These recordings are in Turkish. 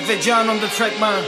Efe Can on the track man.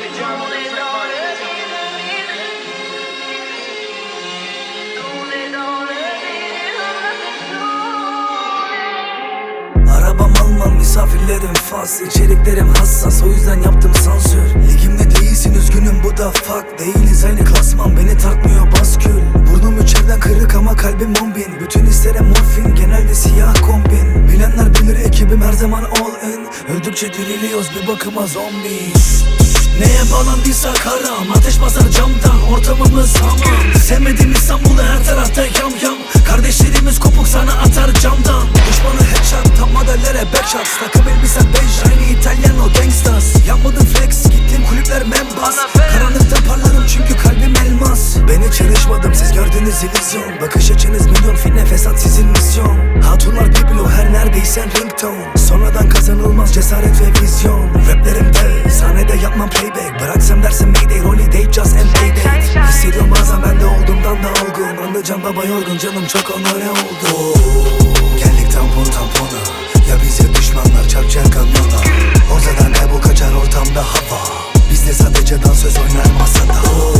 Arabam Alman, misafirlerim faz, içeriklerim hassas, o yüzden yaptım sansür. Ligimde değilsin, üzgünüm, bu da fuck. Değiliz aynı klasman, beni tartmıyor baskül. Burnum içeriden kırık ama kalbim 10.000. Bütün hislere morfin, genelde siyah kombin. Bilenler bilir, ekibim her zaman all in. Öldükçe diriliyoruz, bir bakıma zombi. Neye bağlandıysa karam, ateş basar camdan, ortamımız hamam. Sevmediğim İstanbul'u her tarafta yam yam. Kardeşlerimiz kopuk, sana atar camdan. Düşmanı headshot, tam modellere backshot. Takım elbisen beige, aynı İtalyano gangstas. Yapmadım flex, gittiğim kulüpler membas. Karanlıkta parlarım çünkü kalbim elmas. Ben hiç yarışmadım, siz gördüğünüz illüzyon. Bakış açınız milyon, fitne fesat sizin misyon. Hatunlar biblo, her neredeysen ringtone. Sonradan kazanılmaz cesaret ve vizyon. Raplerimde, sahnede yapmam playback. Bıraksam dersin mayday, rolly date, just MA date. Hissediyorum bazen ben de olduğumdan da olgun. Anlayacağım baba yorgun, canım çok onore oldu. Geldik tampon tampona, ya bize düşmanlar çarpacak kamyona. Ortadan kaybol, kaçar ortamda hava. Bizde sadece dansöz oynar masada.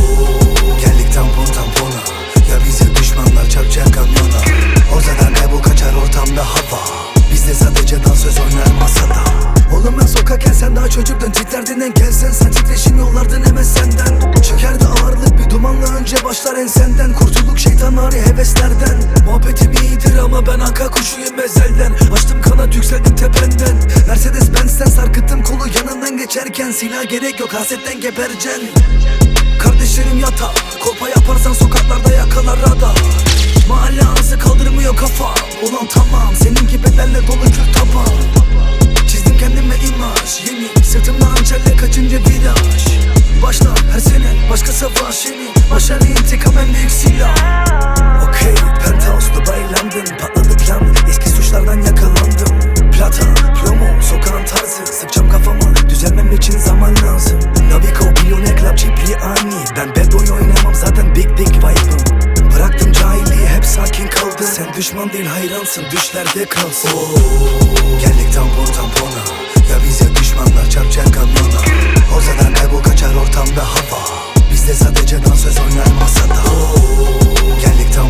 Geldik tampon tampona, ya bize düşmanlar çarpacak kamyona. Ortadan kaybol, kaçar ortamda hava. Bizde sadece dansöz oynar masada. Oğlum ben sokakken sen daha çocuktun, titrerdin en gelsen. Sen titreşim yollardın hemen senden. Çökerdi ağırlık bir dumanla, önce başlar ensenden. Kurtulduk şeytanvari heveslerden. Muhabbetim iyidir ama ben anka kuşuyum ezelden. Açtım kanat, yükseldim tependen. Mercedes Benz'den sarkıttım kolu yanından geçerken. Silah gerek yok, hasetten gebereceksin. Kardeşlerim yata, kolpa yaparsan sokaklarda yakalar radar. Mahalle ağzı kaldırmıyor kafa. Ulan tamam, senin gibilerle dolu kül tabağı. Çizdim kendime imaj, yemin sırtımda hançerle kaçınca viraj. Başlar her sene başka savaş, yemin başarı intikam en büyük silah. Okey, penthouse, Dubai, London, patladı plan. Eski suçlardan yakalandım. Plata, plomo, sokağın tarzı. Sıkacağım kafama, düzelmem için zaman lazım. Navico, milyoner, club, çiftliği ani. Ben bad boy oynamam, zaten big vibe'ım. Bıraktım cahilliği, hep sakin kaldım. Sen düşman değil hayransın, düşlerde kalsın. Geldik tampon tampona, ya bize düşmanlar çarpacak kamyona. Ortadan kaybol, kaçar ortamda hava. Bizde sadece dansöz oynar masada. Geldik tampon